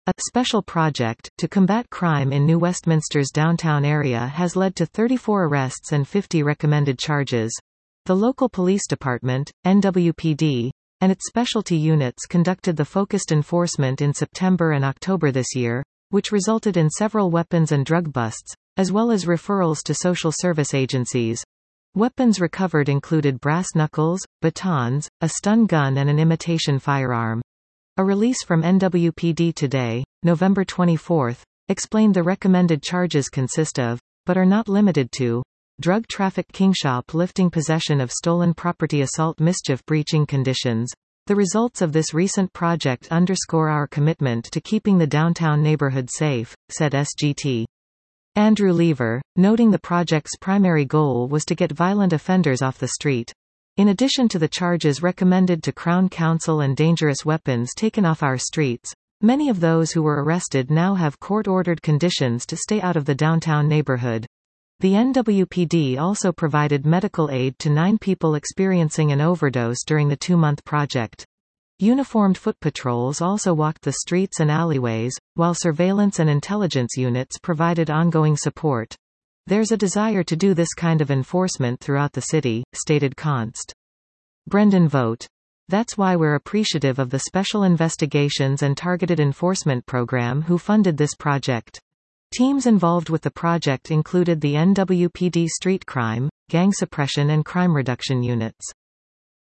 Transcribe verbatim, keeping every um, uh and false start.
A special project to combat crime in New Westminster's downtown area has led to thirty-four arrests and fifty recommended charges. The local police department, N W P D, and its specialty units conducted the focused enforcement in September and October this year, which resulted in several weapons and drug busts, as well as referrals to social service agencies. Weapons recovered included brass knuckles, batons, a stun gun and an imitation firearm. A release from N W P D today, November twenty-fourth, explained the recommended charges consist of, but are not limited to, drug trafficking, shoplifting, possession of stolen property, assault, mischief, breaching conditions. The results of this recent project underscore our commitment to keeping the downtown neighborhood safe, said S G T. Andrew Lever, noting the project's primary goal was to get violent offenders off the street. In addition to the charges recommended to Crown Counsel and dangerous weapons taken off our streets, many of those who were arrested now have court-ordered conditions to stay out of the downtown neighborhood. The N W P D also provided medical aid to nine people experiencing an overdose during the two-month project. Uniformed foot patrols also walked the streets and alleyways, while surveillance and intelligence units provided ongoing support. There's a desire to do this kind of enforcement throughout the city, stated Const. Brendan Vogt. That's why we're appreciative of the Special Investigations and Targeted Enforcement Program who funded this project. Teams involved with the project included the N W P D Street Crime, Gang Suppression and Crime Reduction Units.